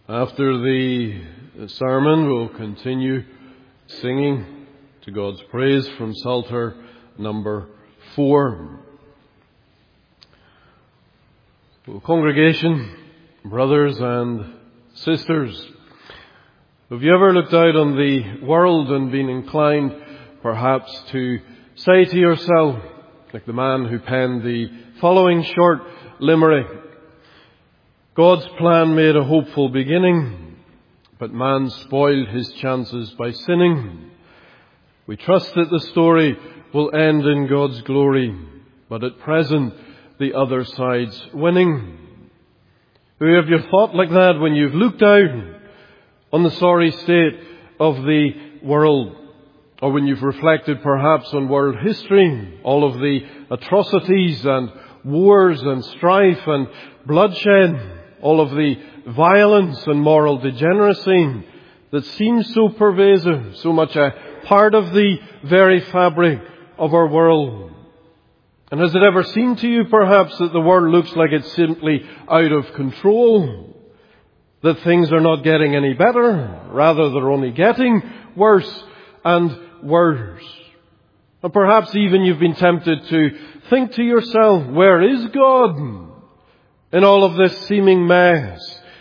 After the sermon, we'll continue singing to God's praise from Psalter number 4. Well, congregation, brothers and sisters, have you ever looked out on the world and been inclined perhaps to say to yourself, like the man who penned the following short limerick, God's plan made a hopeful beginning, but man spoiled his chances by sinning. We trust that the story will end in God's glory, but at present the other side's winning. Have you thought like that when you've looked out on the sorry state of the world, or when you've reflected perhaps on world history, all of the atrocities and wars and strife and bloodshed, all of the violence and moral degeneracy that seems so pervasive, so much a part of the very fabric of our world? And has it ever seemed to you perhaps that the world looks like it's simply out of control? That things are not getting any better, rather they're only getting worse and worse. And perhaps even you've been tempted to think to yourself, where is God in all of this seeming mess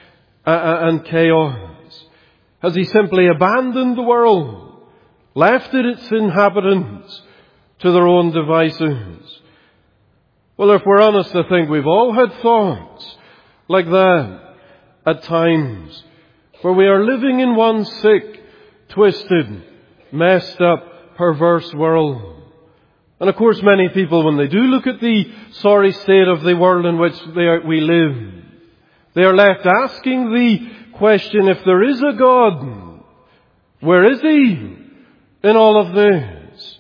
and chaos? Has He simply abandoned the world, left it its inhabitants to their own devices? Well, if we're honest, I think we've all had thoughts like that at times, where we are living in one sick, twisted, messed up, perverse world. And of course, many people, when they do look at the sorry state of the world in which we live, they are left asking the question, if there is a God, where is He in all of this?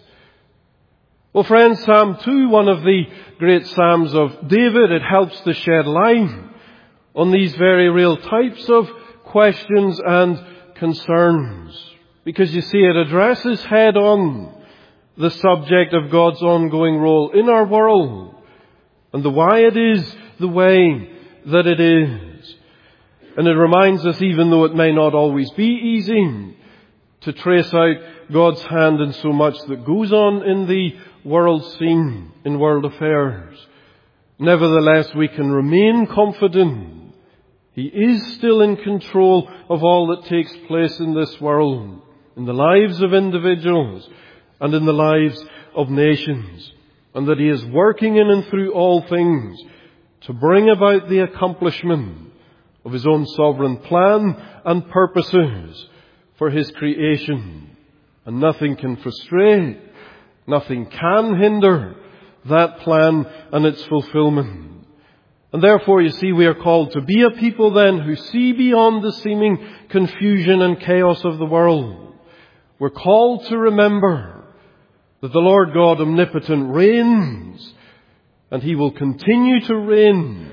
Well, friends, Psalm 2, one of the great Psalms of David, it helps to shed light on these very real types of questions and concerns. Because you see, it addresses head on the subject of God's ongoing role in our world and the why it is the way that it is. And it reminds us, even though it may not always be easy, to trace out God's hand in so much that goes on in the world scene, in world affairs. Nevertheless, we can remain confident He is still in control of all that takes place in this world, in the lives of individuals and in the lives of nations, and that He is working in and through all things to bring about the accomplishment of His own sovereign plan and purposes for His creation. And nothing can frustrate, nothing can hinder that plan and its fulfillment. And therefore, you see, we are called to be a people then who see beyond the seeming confusion and chaos of the world. We're called to remember that the Lord God omnipotent reigns, and He will continue to reign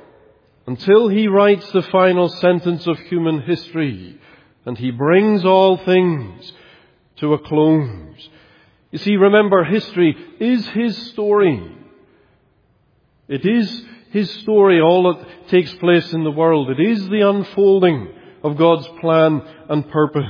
until He writes the final sentence of human history and He brings all things to a close. You see, remember, history is His story. It is His story, all that takes place in the world. It is the unfolding of God's plan and purpose.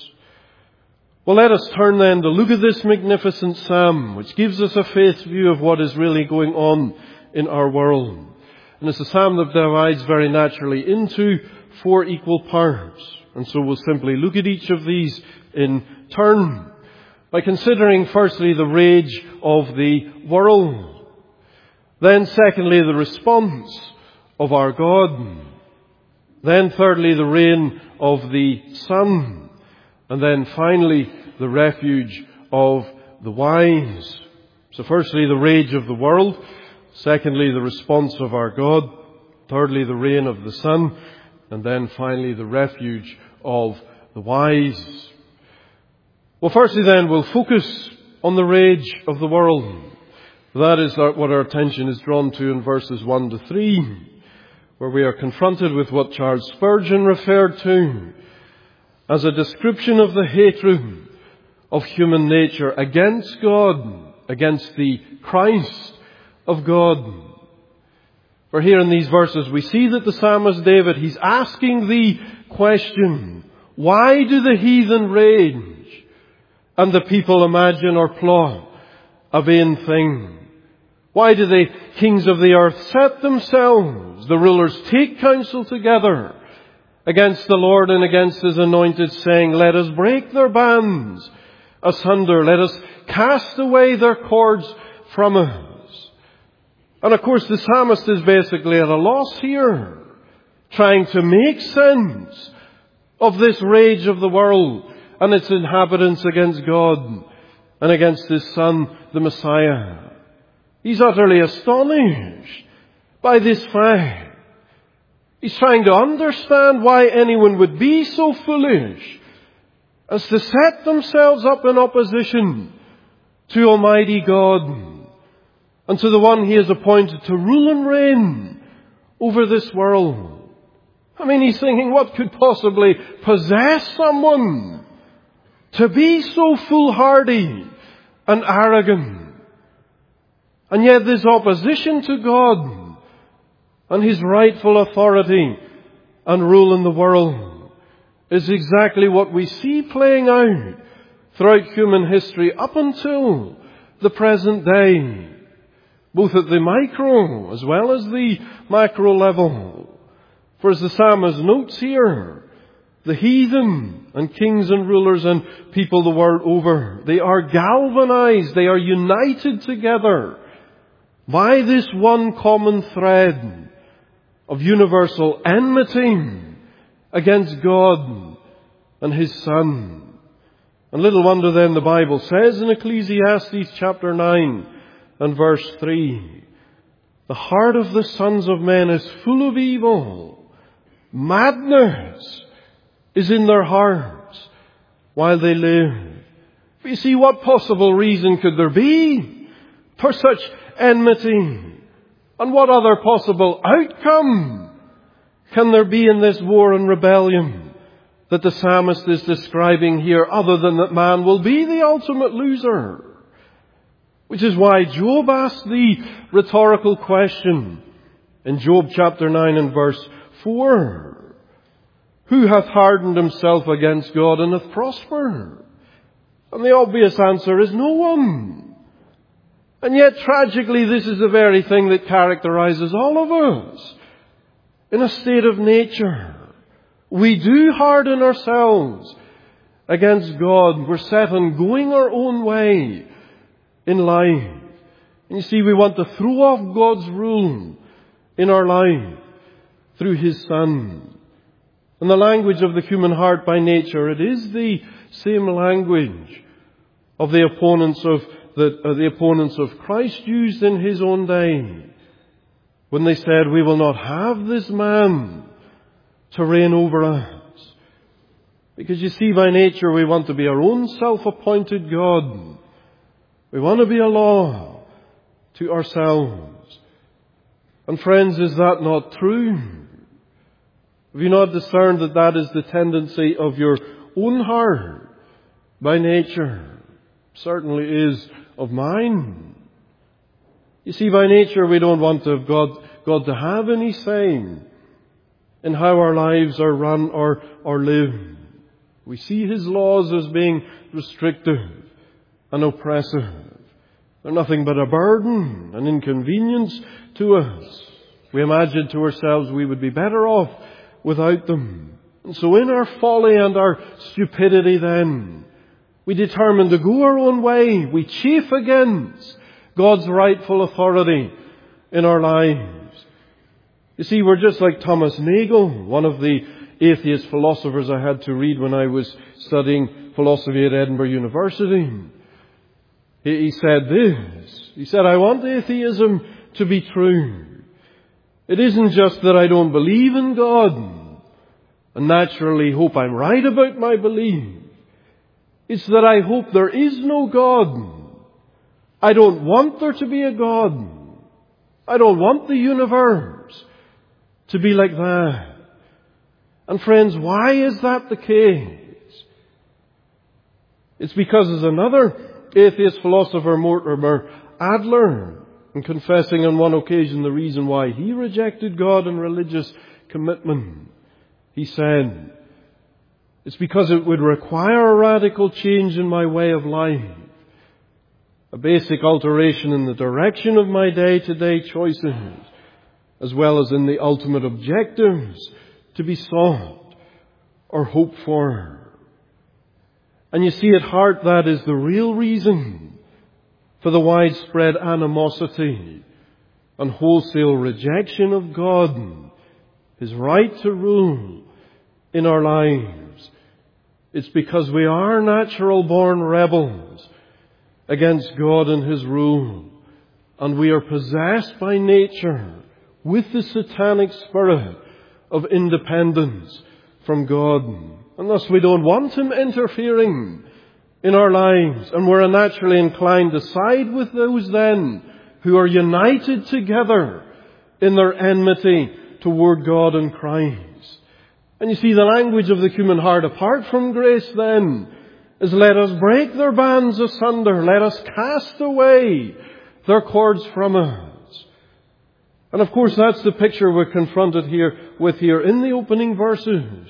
Well, let us turn then to look at this magnificent psalm, which gives us a faith view of what is really going on in our world. And it's a psalm that divides very naturally into 4 equal parts. And so we'll simply look at each of these in turn by considering firstly the rage of the world. Then secondly, the response of our God. Then thirdly, the reign of the Son. And then finally, the refuge of the wise. So firstly, the rage of the world. Secondly, the response of our God. Thirdly, the reign of the Son. And then finally, the refuge of the wise. Well, firstly then, we'll focus on the rage of the world. That is what our attention is drawn to in verses 1 to 3, where we are confronted with what Charles Spurgeon referred to as a description of the hatred of human nature against God, against the Christ of God. For here in these verses we see that the psalmist David, he's asking the question, why do the heathen rage and the people imagine or plot a vain thing? Why do the kings of the earth set themselves, the rulers take counsel together against the Lord and against His anointed, saying, let us break their bands asunder, let us cast away their cords from us. And of course the psalmist is basically at a loss here, trying to make sense of this rage of the world and its inhabitants against God and against His Son, the Messiah. He's utterly astonished by this fact. He's trying to understand why anyone would be so foolish as to set themselves up in opposition to Almighty God and to the one He has appointed to rule and reign over this world. I mean, he's thinking, what could possibly possess someone to be so foolhardy and arrogant? And yet this opposition to God and His rightful authority and rule in the world is exactly what we see playing out throughout human history up until the present day, both at the micro as well as the macro level. For as the psalmist notes here, the heathen and kings and rulers and people the world over, they are galvanized, they are united together by this one common thread of universal enmity against God and His Son. And little wonder then the Bible says in Ecclesiastes chapter 9 and verse 3, the heart of the sons of men is full of evil. Madness is in their hearts while they live. You see, what possible reason could there be for such enmity? And what other possible outcome can there be in this war and rebellion that the psalmist is describing here, other than that man will be the ultimate loser? Which is why Job asked the rhetorical question in Job chapter 9 and verse 4. Who hath hardened himself against God and hath prospered? And the obvious answer is no one. And yet, tragically, this is the very thing that characterizes all of us. In a state of nature, we do harden ourselves against God. We're set on going our own way in life. And you see, we want to throw off God's rule in our life through His Son. And the language of the human heart by nature, it is the same language of the opponents of Christ used in His own day, when they said, we will not have this man to reign over us. Because you see, by nature we want to be our own self-appointed God. We want to be a law to ourselves. And friends, is that not true? Have you not discerned that that is the tendency of your own heart by nature? Certainly is of mine. You see, by nature we don't want to have God to have any say in how our lives are run or lived. We see His laws as being restrictive and oppressive. They're nothing but a burden, an inconvenience to us. We imagine to ourselves we would be better off without them. And so in our folly and our stupidity then, we determine to go our own way. We chafe against God's rightful authority in our lives. You see, we're just like Thomas Nagel, one of the atheist philosophers I had to read when I was studying philosophy at Edinburgh University. He said this. He said, I want atheism to be true. It isn't just that I don't believe in God and naturally hope I'm right about my belief. It's that I hope there is no God. I don't want there to be a God. I don't want the universe to be like that. And friends, why is that the case? It's because, as another atheist philosopher, Mortimer Adler, in confessing on one occasion the reason why he rejected God and religious commitment, he said, It's because it would require a radical change in my way of life, a basic alteration in the direction of my day-to-day choices, as well as in the ultimate objectives to be sought or hoped for. And you see, at heart, that is the real reason for the widespread animosity and wholesale rejection of God, His right to rule in our lives. It's because we are natural-born rebels against God and His rule, and we are possessed by nature with the satanic spirit of independence from God. And thus we don't want Him interfering in our lives, and we're naturally inclined to side with those then who are united together in their enmity toward God and Christ. And you see, the language of the human heart apart from grace then is, let us break their bands asunder, let us cast away their cords from us. And of course that's the picture we're confronted with here in the opening verses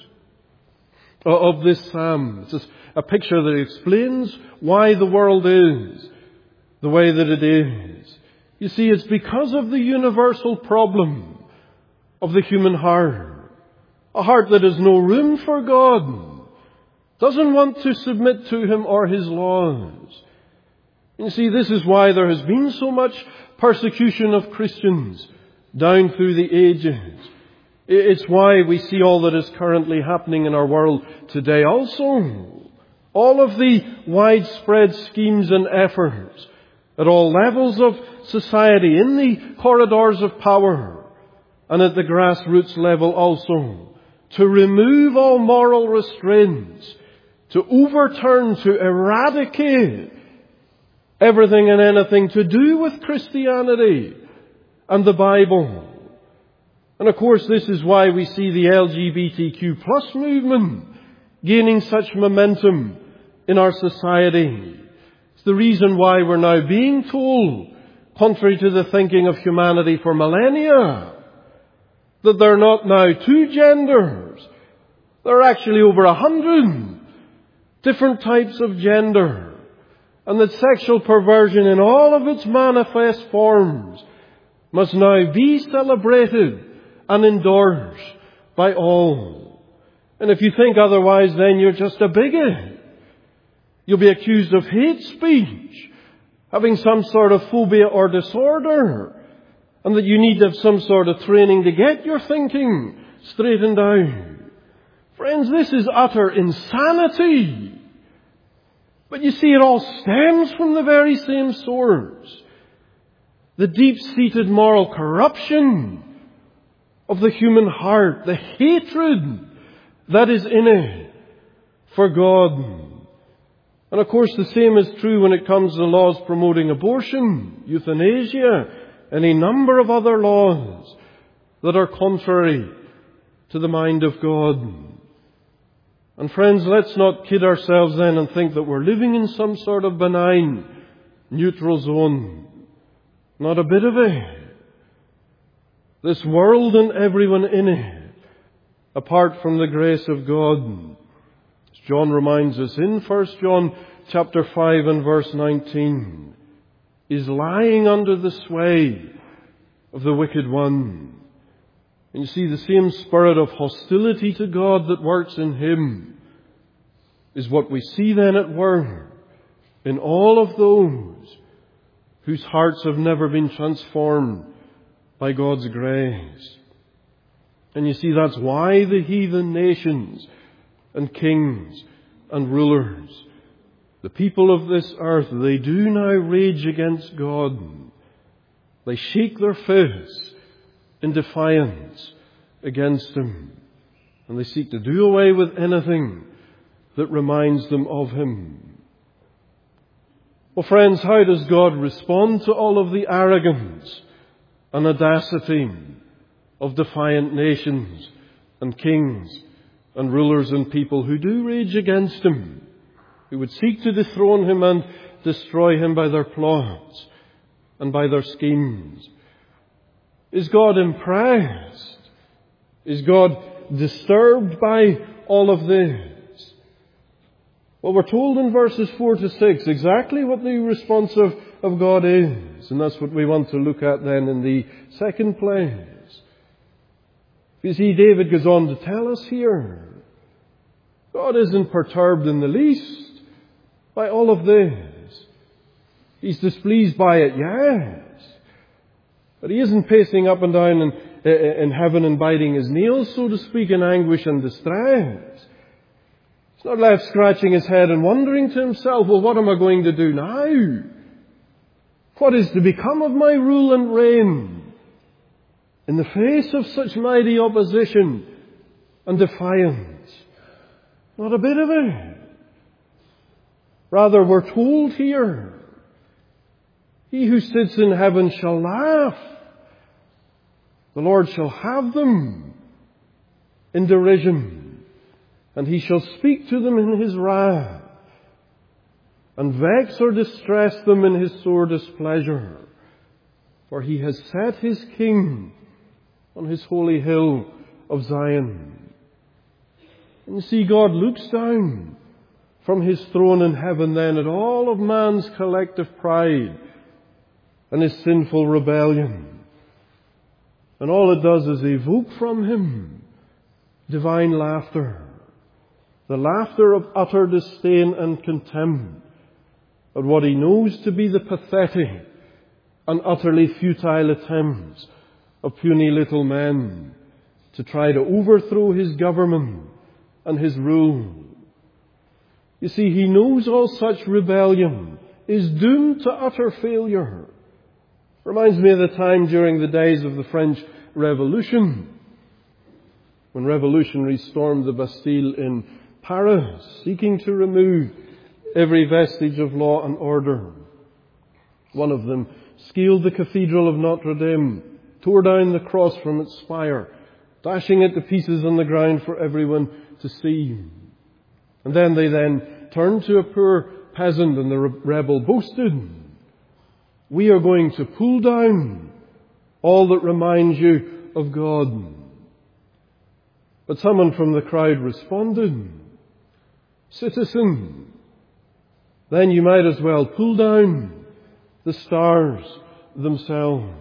of this psalm. It's a picture that explains why the world is the way that it is. You see, it's because of the universal problem of the human heart. A heart that has no room for God, doesn't want to submit to Him or His laws. You see, this is why there has been so much persecution of Christians down through the ages. It's why we see all that is currently happening in our world today also. All of the widespread schemes and efforts at all levels of society, in the corridors of power and at the grassroots level also, to remove all moral restraints, to overturn, to eradicate everything and anything to do with Christianity and the Bible. And of course this is why we see the LGBTQ plus movement gaining such momentum in our society. It's the reason why we're now being told, contrary to the thinking of humanity for millennia, that there are not now two genders. There are actually over 100 different types of gender. And that sexual perversion in all of its manifest forms must now be celebrated and endorsed by all. And if you think otherwise, then you're just a bigot. You'll be accused of hate speech, having some sort of phobia or disorder, and that you need to have some sort of training to get your thinking straightened out. Friends, this is utter insanity. But you see, it all stems from the very same source. The deep-seated moral corruption of the human heart, the hatred that is in it for God. And of course the same is true when it comes to laws promoting abortion, euthanasia, any number of other laws that are contrary to the mind of God. And friends, let's not kid ourselves then and think that we're living in some sort of benign, neutral zone. Not a bit of it. This world and everyone in it, apart from the grace of God, as John reminds us in 1 John chapter 5 and verse 19, is lying under the sway of the wicked one. And you see, the same spirit of hostility to God that works in him is what we see then at work in all of those whose hearts have never been transformed by God's grace. And you see, that's why the heathen nations and kings and rulers, the people of this earth, they do now rage against God. They shake their fists in defiance against Him. And they seek to do away with anything that reminds them of Him. Well, friends, how does God respond to all of the arrogance and audacity of defiant nations and kings and rulers and people who do rage against Him, who would seek to dethrone Him and destroy Him by their plots and by their schemes? Is God impressed? Is God disturbed by all of this? Well, we're told in verses 4 to 6 exactly what the response of God is. And that's what we want to look at then in the second place. You see, David goes on to tell us here, God isn't perturbed in the least by all of this. He's displeased by it, yes. But He isn't pacing up and down in heaven and biting His nails, so to speak, in anguish and distress. He's not left scratching His head and wondering to Himself, well, what am I going to do now? What is to become of my rule and reign in the face of such mighty opposition and defiance? Not a bit of it. Rather, we're told here, He who sits in heaven shall laugh. The Lord shall have them in derision, and He shall speak to them in His wrath, and vex or distress them in His sore displeasure. For He has set His King on His holy hill of Zion. And you see, God looks down from His throne in heaven then at all of man's collective pride and his sinful rebellion. And all it does is evoke from Him divine laughter. The laughter of utter disdain and contempt at what He knows to be the pathetic and utterly futile attempts of puny little men to try to overthrow His government and His rule. You see, He knows all such rebellion is doomed to utter failure. Reminds me of the time during the days of the French Revolution, when revolutionaries stormed the Bastille in Paris, seeking to remove every vestige of law and order. One of them scaled the Cathedral of Notre Dame, tore down the cross from its spire, dashing it to pieces on the ground for everyone to see. And then they turned to a poor peasant, and the rebel boasted, "We are going to pull down all that reminds you of God." But someone from the crowd responded, "Citizen, then you might as well pull down the stars themselves."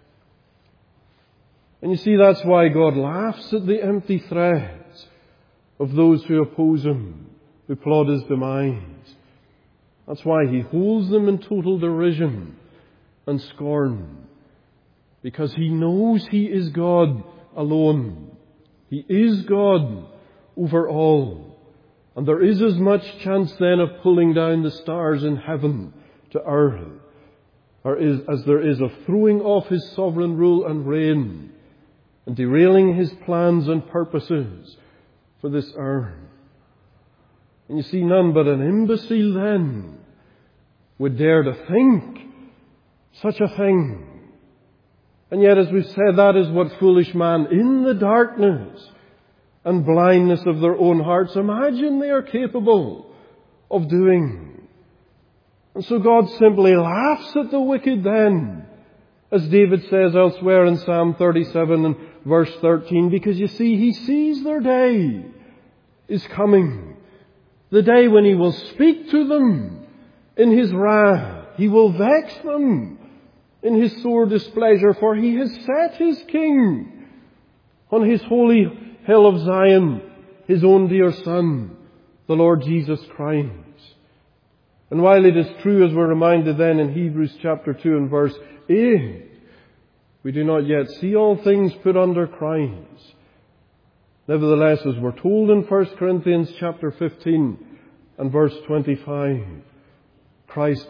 And you see, that's why God laughs at the empty threats of those who oppose Him, who plot His demise. That's why He holds them in total derision and scorn. Because He knows He is God alone. He is God over all. And there is as much chance then of pulling down the stars in heaven to earth as there is of throwing off His sovereign rule and reign and derailing His plans and purposes for this earth. And you see, none but an imbecile then would dare to think such a thing. And yet, as we've said, that is what foolish man in the darkness and blindness of their own hearts imagine they are capable of doing. And so God simply laughs at the wicked then, as David says elsewhere in Psalm 37 and verse 13, because you see, He sees their day is coming. The day when He will speak to them in His wrath. He will vex them in His sore displeasure, for He has set His King on His holy hill of Zion, His own dear Son, the Lord Jesus Christ. And while it is true, as we're reminded then in Hebrews chapter 2 and verse 8, we do not yet see all things put under Christ. Nevertheless, as we're told in 1 Corinthians chapter 15 and verse 25, Christ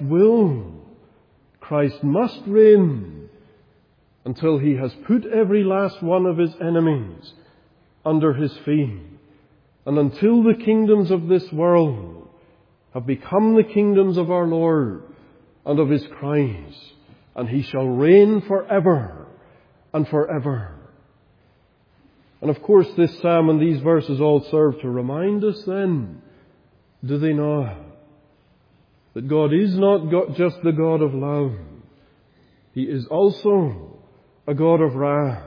must reign until He has put every last one of His enemies under His feet, and until the kingdoms of this world have become the kingdoms of our Lord and of His Christ, and He shall reign forever and forever. And of course, this psalm and these verses all serve to remind us then, do they not, that God is not just the God of love. He is also a God of wrath,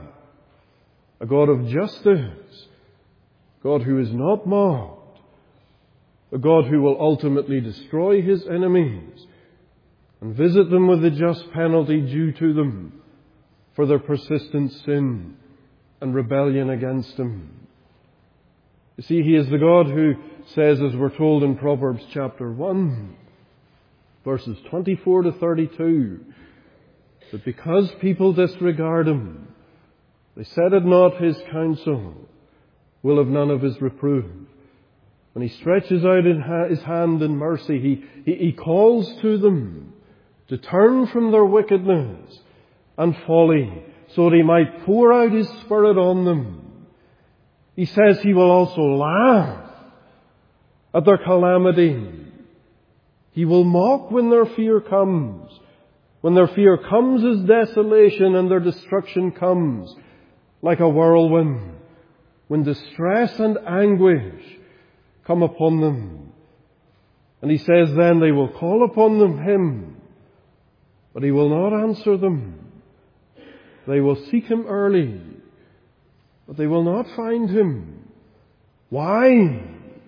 a God of justice, God who is not mocked, a God who will ultimately destroy his enemies and visit them with the just penalty due to them for their persistent sin and rebellion against him. You see, he is the God who says, as we're told in Proverbs chapter 1, verses 24 to 32, that because people disregard him, they set at naught his counsel, will have none of his reproof. When he stretches out his hand in mercy, he calls to them to turn from their wickedness and folly, so that he might pour out his Spirit on them. He says he will also laugh at their calamity. He will mock when their fear comes. When their fear comes as desolation and their destruction comes like a whirlwind. When distress and anguish come upon them. And he says then they will call upon him, but he will not answer them. They will seek him early, but they will not find him. Why?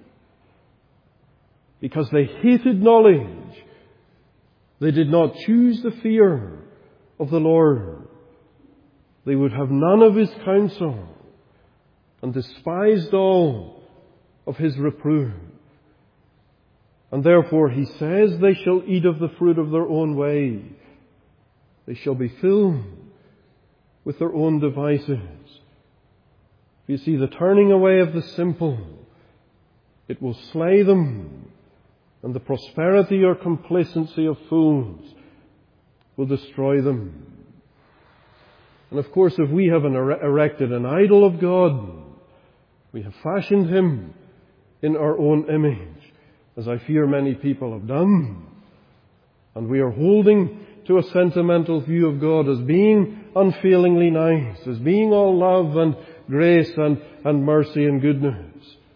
Because they hated knowledge. They did not choose the fear of the Lord. They would have none of his counsel and despised all of his reproof. And therefore he says they shall eat of the fruit of their own way. They shall be filled with their own devices. You see, the turning away of the simple, it will slay them, and the prosperity or complacency of fools will destroy them. And of course, if we have erected an idol of God, we have fashioned him in our own image, as I fear many people have done, and we are holding to a sentimental view of God as being unfailingly nice, as being all love and grace and mercy and goodness,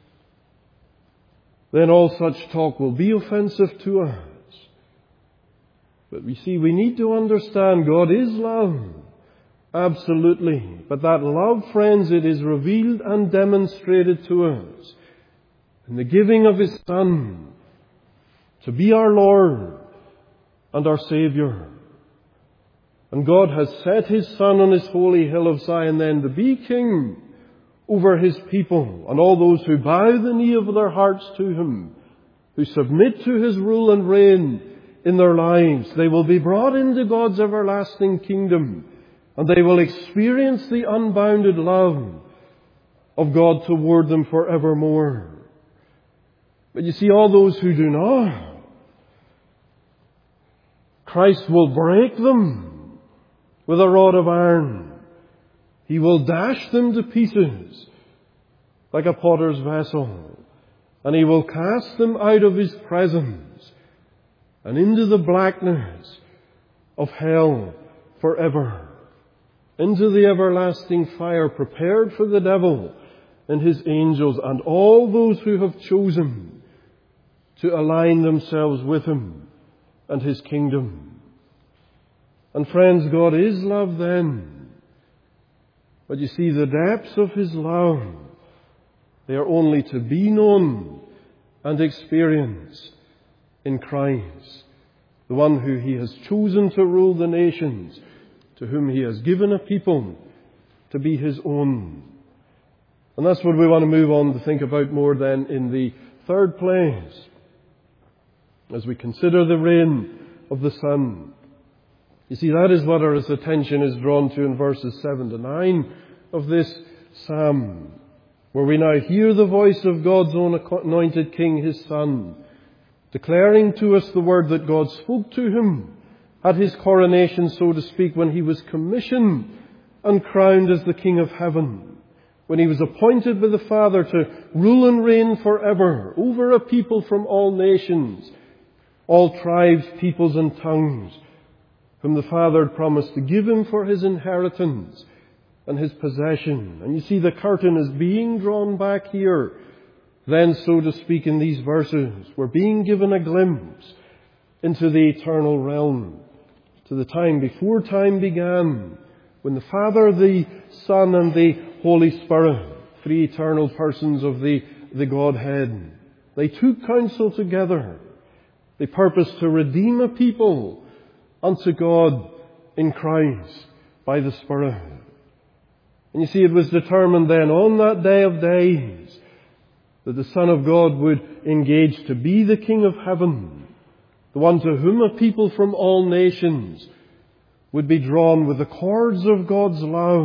then all such talk will be offensive to us. But we see, we need to understand God is love. Absolutely. But that love, friends, it is revealed and demonstrated to us in the giving of his Son to be our Lord and our Saviour. And God has set his Son on his holy hill of Zion then to be King over his people and all those who bow the knee of their hearts to him, who submit to his rule and reign in their lives. They will be brought into God's everlasting kingdom, and they will experience the unbounded love of God toward them forevermore. But you see, all those who do not, Christ will break them with a rod of iron. He will dash them to pieces like a potter's vessel, and he will cast them out of his presence and into the blackness of hell forever, into the everlasting fire prepared for the devil and his angels and all those who have chosen to align themselves with him and his kingdom. And friends, God is love then. But you see, the depths of his love, they are only to be known and experienced in Christ, the one who he has chosen to rule the nations, to whom he has given a people to be his own. And that's what we want to move on to think about more then in the third place, as we consider the reign of the Son. You see, that is what our attention is drawn to in verses 7 to 9 of this psalm, where we now hear the voice of God's own anointed King, his Son, declaring to us the word that God spoke to him at his coronation, so to speak, when he was commissioned and crowned as the King of heaven, when he was appointed by the Father to rule and reign forever over a people from all nations, all tribes, peoples and tongues, whom the Father had promised to give him for his inheritance and his possession. And you see, the curtain is being drawn back here, then, so to speak, in these verses. We're being given a glimpse into the eternal realm, to the time before time began, when the Father, the Son and the Holy Spirit, three eternal persons of the Godhead, They took counsel together. They purposed to redeem a people unto God in Christ by the Spirit. And you see, it was determined then on that day of days that the Son of God would engage to be the King of heaven, the one to whom a people from all nations would be drawn with the cords of God's love,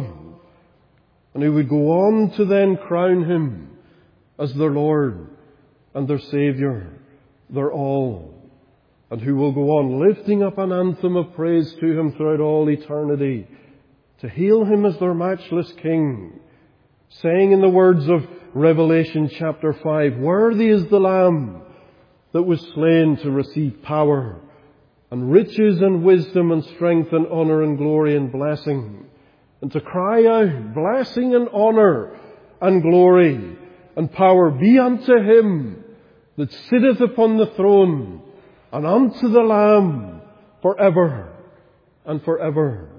and who would go on to then crown Him as their Lord and their Saviour, their all, and who will go on lifting up an anthem of praise to Him throughout all eternity, to hail Him as their matchless King, saying in the words of Revelation chapter 5, "Worthy is the Lamb that was slain to receive power and riches and wisdom and strength and honour and glory and blessing, and to cry out, blessing and honour and glory and power be unto Him that sitteth upon the throne and unto the Lamb forever and forever."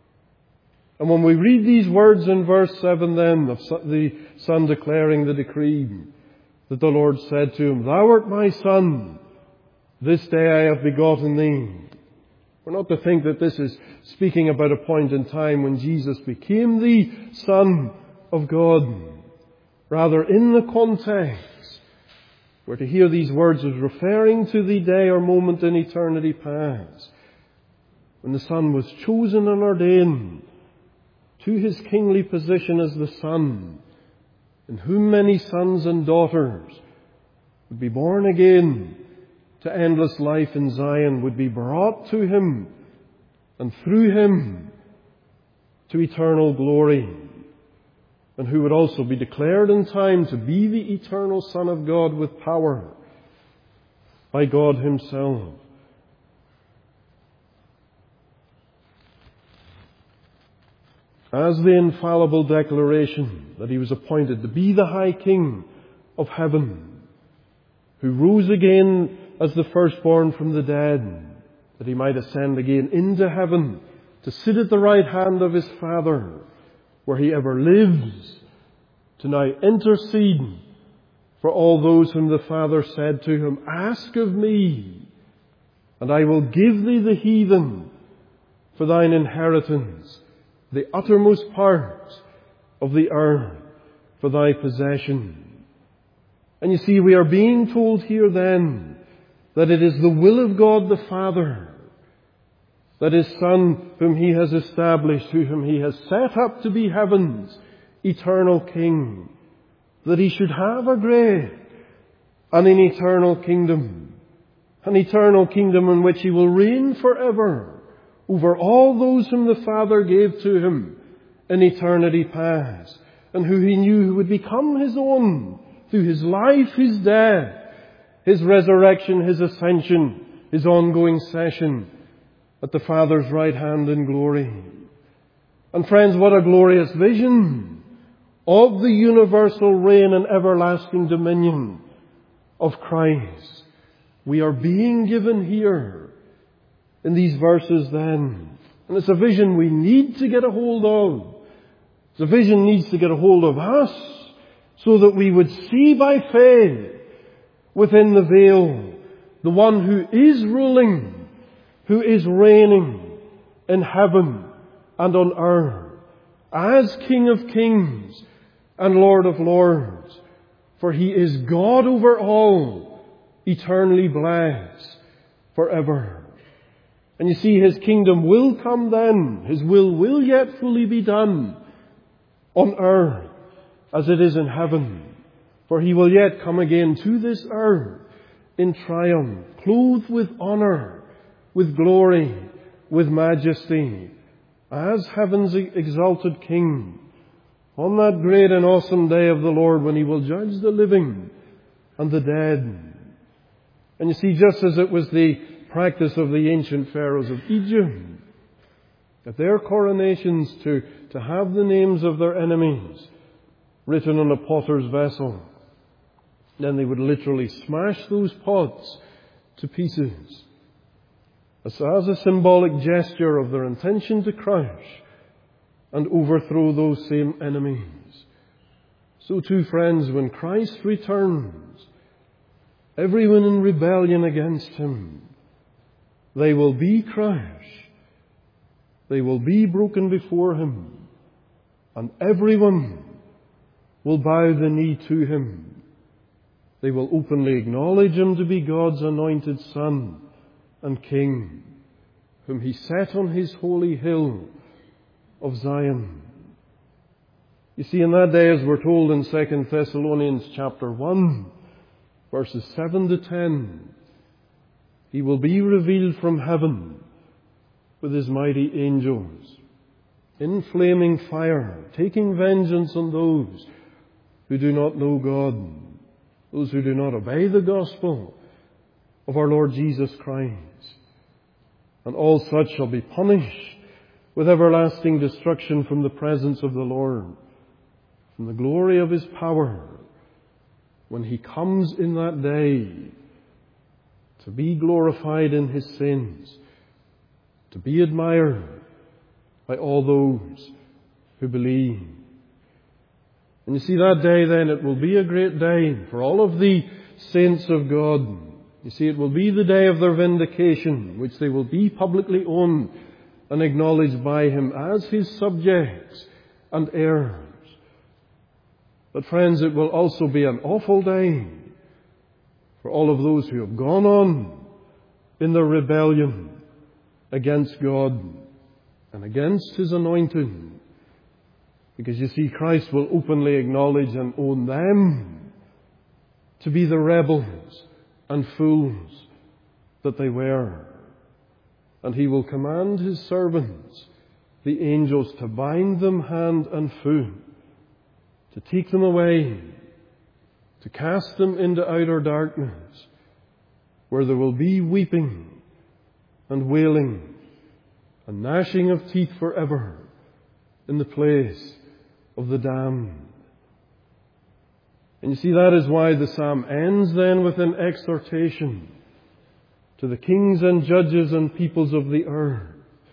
And when we read these words in verse 7 then, of the Son declaring the decree, that the Lord said to him, "Thou art my Son, this day I have begotten thee." We're not to think that this is speaking about a point in time when Jesus became the Son of God. Rather, in the context, we're to hear these words as referring to the day or moment in eternity past, when the Son was chosen and ordained to His kingly position as the Son, in whom many sons and daughters would be born again to endless life in Zion, would be brought to Him and through Him to eternal glory, and who would also be declared in time to be the eternal Son of God with power by God Himself. As the infallible declaration that He was appointed to be the High King of heaven, who rose again as the firstborn from the dead, that He might ascend again into heaven to sit at the right hand of His Father, where He ever lives, to now intercede for all those whom the Father said to Him, "Ask of me, and I will give thee the heathen for thine inheritance, the uttermost parts of the earth for thy possession." And you see, we are being told here then that it is the will of God the Father that His Son, whom He has established, whom He has set up to be heaven's eternal King, that He should have a great and an eternal kingdom in which He will reign forever over all those whom the Father gave to Him in eternity past, and who He knew would become His own through His life, His death, His resurrection, His ascension, His ongoing session at the Father's right hand in glory. And friends, what a glorious vision of the universal reign and everlasting dominion of Christ we are being given here in these verses then. And it's a vision we need to get a hold of. It's a vision needs to get a hold of us so that we would see by faith within the veil the one who is ruling, who is reigning in heaven and on earth as King of kings and Lord of lords. For He is God over all, eternally blessed forever. And you see, His kingdom will come then. His will yet fully be done on earth as it is in heaven. For He will yet come again to this earth in triumph, clothed with honour, with glory, with majesty, as heaven's exalted King, on that great and awesome day of the Lord when He will judge the living and the dead. And you see, just as it was the practice of the ancient pharaohs of Egypt, at their coronations to have the names of their enemies written on a potter's vessel, then they would literally smash those pots to pieces as a symbolic gesture of their intention to crush and overthrow those same enemies. So too, friends, when Christ returns, everyone in rebellion against him, they will be crushed. They will be broken before him. And everyone will bow the knee to him. They will openly acknowledge him to be God's anointed Son and King, whom he set on his holy hill of Zion. You see, in that day, as we're told in 2 Thessalonians chapter 1, verses 7 to 10, he will be revealed from heaven with his mighty angels, in flaming fire, taking vengeance on those who do not know God, those who do not obey the gospel of our Lord Jesus Christ. And all such shall be punished with everlasting destruction from the presence of the Lord, from the glory of his power, when he comes in that day to be glorified in his saints, to be admired by all those who believe. And you see, that day then, it will be a great day for all of the saints of God. You see, it will be the day of their vindication, which they will be publicly owned and acknowledged by him as his subjects and heirs. But friends, it will also be an awful day for all of those who have gone on in their rebellion against God and against his anointing. Because you see, Christ will openly acknowledge and own them to be the rebels and fools that they were. And he will command his servants, the angels, to bind them hand and foot, to take them away, to cast them into outer darkness, where there will be weeping and wailing and gnashing of teeth forever in the place of the damned. And you see, that is why the psalm ends then with an exhortation to the kings and judges and peoples of the earth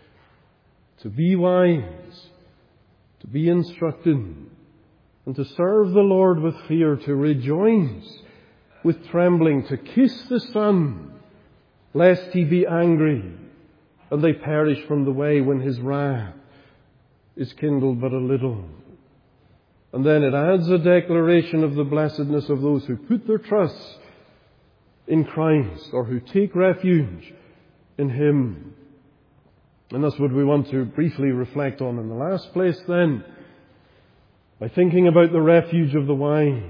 to be wise, to be instructed, and to serve the Lord with fear, to rejoice with trembling, to kiss the Son, lest he be angry and they perish from the way when his wrath is kindled but a little. And then it adds a declaration of the blessedness of those who put their trust in Christ, or who take refuge in him. And that's what we want to briefly reflect on in the last place then, by thinking about the refuge of the wise.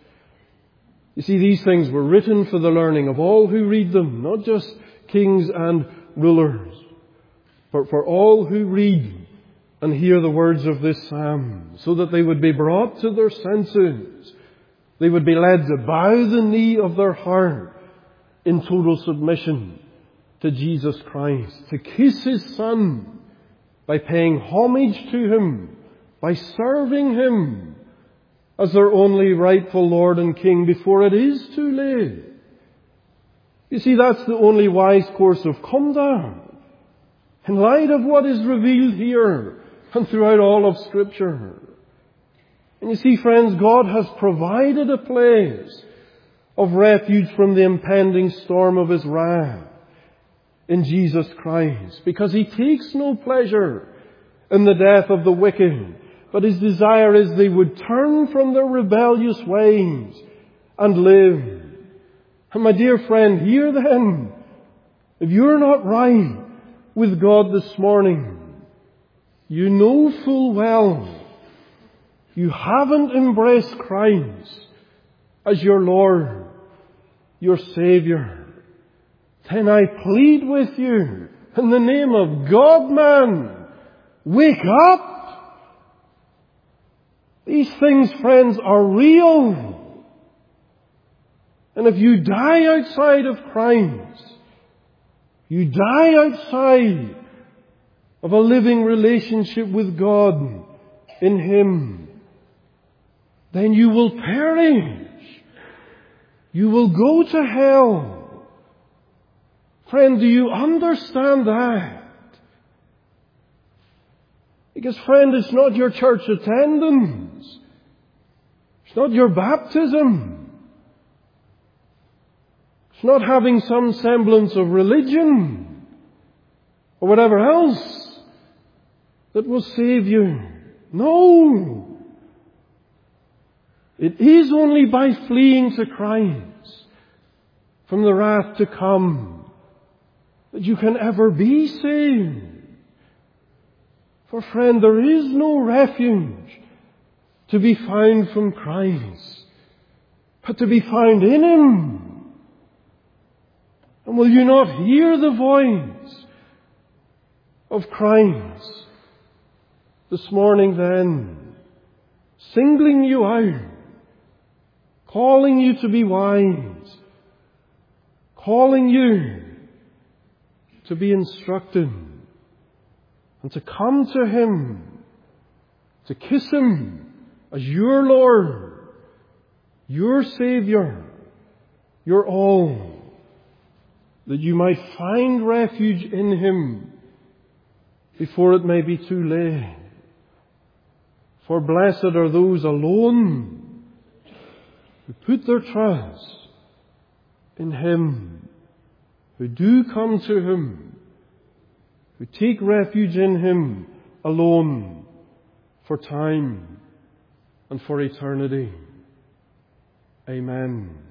You see, these things were written for the learning of all who read them, not just kings and rulers, but for all who read and hear the words of this psalm, so that they would be brought to their senses. They would be led to bow the knee of their heart in total submission to Jesus Christ, to kiss his Son by paying homage to him, by serving him as their only rightful Lord and King before it is too late. You see, that's the only wise course of conduct in light of what is revealed here and throughout all of Scripture. And you see, friends, God has provided a place of refuge from the impending storm of his wrath in Jesus Christ, because he takes no pleasure in the death of the wicked, but his desire is they would turn from their rebellious ways and live. And my dear friend, here then, if you're not right with God this morning, you know full well you haven't embraced Christ as your Lord, your Savior. Then I plead with you, in the name of God, man, wake up. These things, friends, are real. And if you die outside of Christ, you die outside of a living relationship with God in him, then you will perish. You will go to hell. Friend, do you understand that? Because, friend, it's not your church attendance. It's not your baptism. It's not having some semblance of religion or whatever else that will save you. No! It is only by fleeing to Christ from the wrath to come that you can ever be saved. For friend, there is no refuge to be found from Christ, but to be found in Him. And will you not hear the voice of Christ this morning then, singling you out, calling you to be wise, calling you to be instructed, and to come to Him, to kiss Him as your Lord, your Saviour, your all, that you might find refuge in Him before it may be too late. For blessed are those alone who put their trust in Him, who do come to Him, who take refuge in Him alone for time and for eternity. Amen.